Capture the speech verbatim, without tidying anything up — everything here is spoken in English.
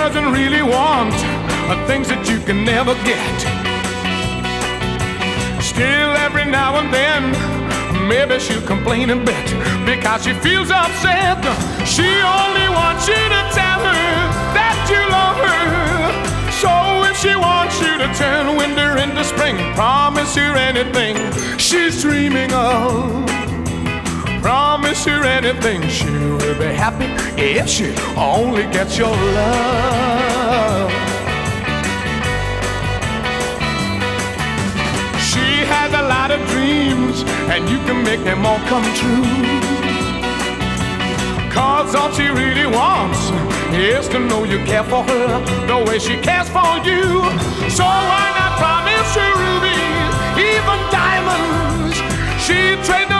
doesn't really want things that you can never get. Still, every now and then, maybe she'll complain a bit because she feels upset. She only wants you to tell her that you love her. So if she wants you to turn winter into spring, promise her anything she's dreaming of. Promise her anything, she will be happy if she only gets your love. She has a lot of dreams, and you can make them all come true. Cause all she really wants is to know you care for her the way she cares for you. So why not promise her rubies, even diamonds? She'd trade them